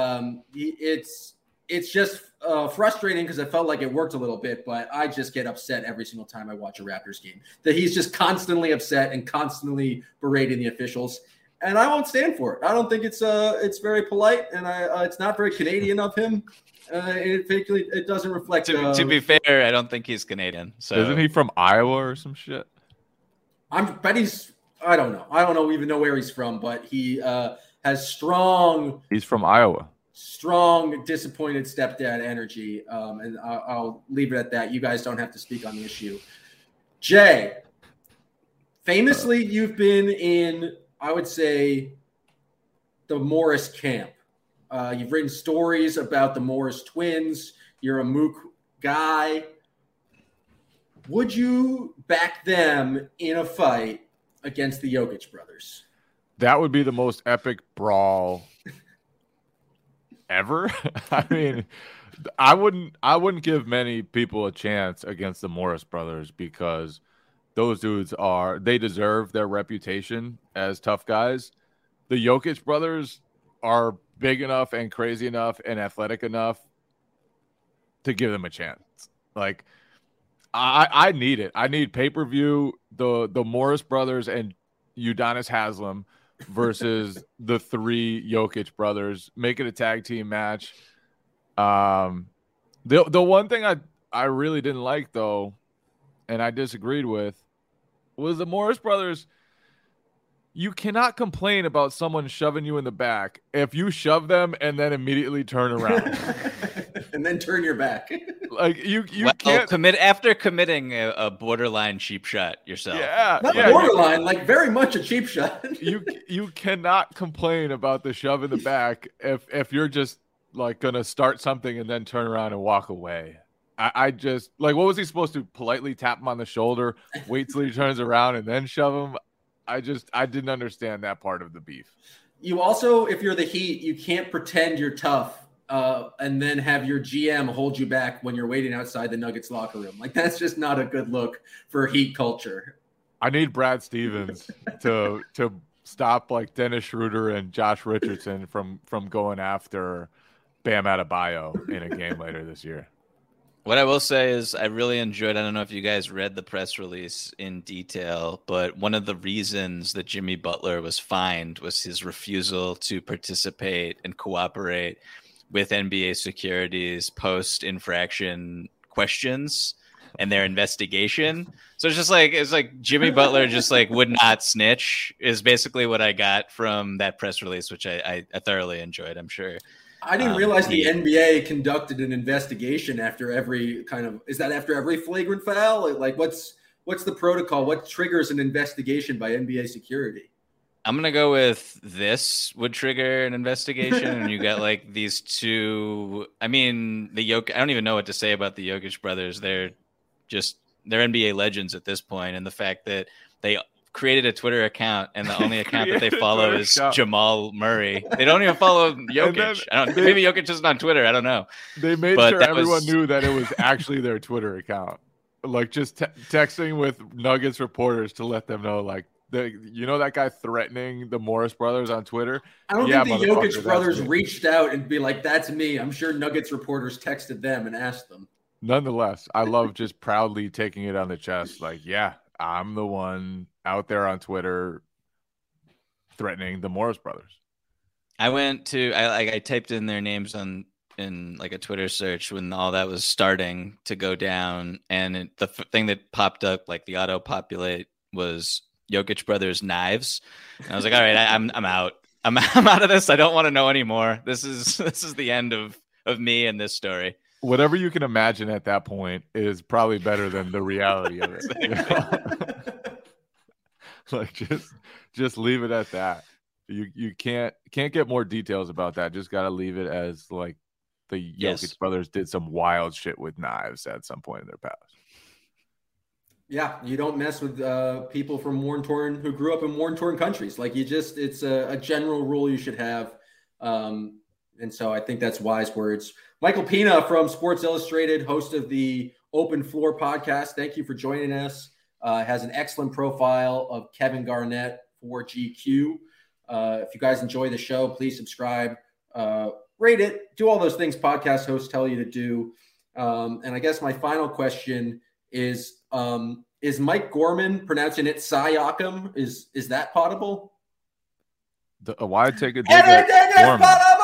It's just frustrating because I felt like it worked a little bit, but I just get upset every single time I watch a Raptors game. That he's just constantly upset and constantly berating the officials. And I won't stand for it. I don't think it's very polite, and it's not very Canadian of him. It doesn't reflect. To be fair, I don't think he's Canadian. So isn't he from Iowa or some shit? I don't know. I don't even know where he's from, but he has strong. He's from Iowa. Strong, disappointed stepdad energy, and I'll leave it at that. You guys don't have to speak on the issue. Jay, famously, you've been in, I would say, the Morris camp. You've written stories about the Morris twins. You're a Mook guy. Would you back them in a fight against the Jokic brothers? That would be the most epic brawl ever. I mean, I wouldn't give many people a chance against the Morris brothers because those dudes they deserve their reputation as tough guys. The Jokic brothers are big enough and crazy enough and athletic enough to give them a chance. Like, I need it. I need pay-per-view, the Morris brothers and Udonis Haslem versus the 3 Jokic brothers. Make it a tag team match. The one thing I really didn't like, though, and I disagreed with, was the Morris brothers. You cannot complain about someone shoving you in the back if you shove them and then immediately turn around. and then turn your back. Like you can't commit after committing a borderline cheap shot yourself. Not borderline, like very much a cheap shot. you cannot complain about the shove in the back if you're just like gonna start something and then turn around and walk away. I just like, what was he supposed to politely tap him on the shoulder, wait till he turns around and then shove him? I didn't understand that part of the beef. You also, if you're the Heat, you can't pretend you're tough and then have your GM hold you back when you're waiting outside the Nuggets locker room. Like, that's just not a good look for Heat culture. I need Brad Stevens to stop like Dennis Schroeder and Josh Richardson from going after Bam Adebayo in a game later this year. What I will say is I really enjoyed, I don't know if you guys read the press release in detail, but one of the reasons that Jimmy Butler was fined was his refusal to participate and cooperate with NBA security's post-infraction questions and their investigation. So it's like Jimmy Butler just like would not snitch is basically what I got from that press release, which I thoroughly enjoyed, I'm sure. I didn't realize the NBA conducted an investigation after every is that after every flagrant foul? Like what's the protocol? What triggers an investigation by NBA security? I'm going to go with this would trigger an investigation. And you got like these two, I don't even know what to say about the Jokic brothers. They're NBA legends at this point. And the fact that they created a Twitter account and the only account that they follow is Jamal Murray. They don't even follow Jokic. Maybe Jokic isn't on Twitter. I don't know. They made sure everyone knew that it was actually their Twitter account. Like just texting with Nuggets reporters to let them know, like, that guy threatening the Morris brothers on Twitter? I don't think the Jokic brothers reached out and be like, that's me. I'm sure Nuggets reporters texted them and asked them. Nonetheless, I love just proudly taking it on the chest. Like, yeah, I'm the one out there on Twitter threatening the Morris brothers. I typed in their names in like a Twitter search when all that was starting to go down, and the thing that popped up, like the auto populate, was Jokic brothers knives. And I was like, all right, I'm out. I'm out of this. I don't want to know anymore. This is the end of me and this story. Whatever you can imagine at that point is probably better than the reality of it. Like just leave it at that. You can't get more details about that. Just got to leave it as like the Jokic brothers did some wild shit with knives at some point in their past. Yeah, you don't mess with people from who grew up in war-torn countries. Like it's a general rule you should have. And so I think that's wise words. Michael Pina from Sports Illustrated, host of the Open Floor podcast. Thank you for joining us. Has an excellent profile of Kevin Garnett for GQ. If you guys enjoy the show, please subscribe, rate it, do all those things podcast hosts tell you to do. And I guess my final question is Mike Gorman pronouncing it Siakam? Is that potable? Why take a dig at Gorman?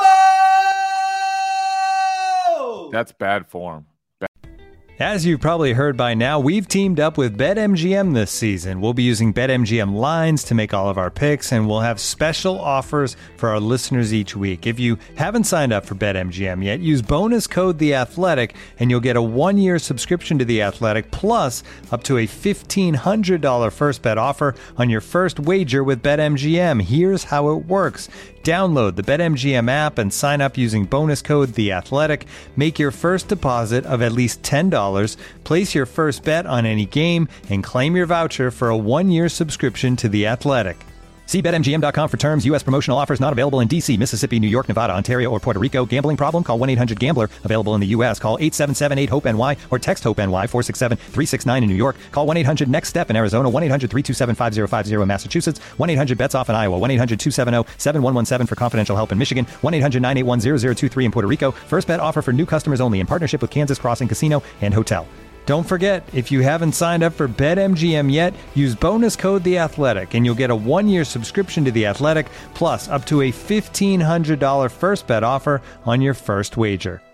That's bad form. As you've probably heard by now, we've teamed up with BetMGM this season. We'll be using BetMGM lines to make all of our picks, and we'll have special offers for our listeners each week. If you haven't signed up for BetMGM yet, use bonus code The Athletic, and you'll get a 1-year subscription to The Athletic, plus up to a $1,500 first bet offer on your first wager with BetMGM. Here's how it works. Download the BetMGM app and sign up using bonus code The Athletic. Make your first deposit of at least $10. Place your first bet on any game and claim your voucher for a 1-year subscription to The Athletic. See BetMGM.com for terms. U.S. promotional offers not available in D.C., Mississippi, New York, Nevada, Ontario, or Puerto Rico. Gambling problem? Call 1-800-GAMBLER. Available in the U.S. Call 877-8-HOPE-NY or text HOPE-NY 467-369 in New York. Call 1-800-NEXT-STEP in Arizona. 1-800-327-5050 in Massachusetts. 1-800-BETS-OFF in Iowa. 1-800-270-7117 for confidential help in Michigan. 1-800-981-0023 in Puerto Rico. First bet offer for new customers only in partnership with Kansas Crossing Casino and Hotel. Don't forget, if you haven't signed up for BetMGM yet, use bonus code The Athletic, and you'll get a 1-year subscription to The Athletic, plus up to a $1,500 first bet offer on your first wager.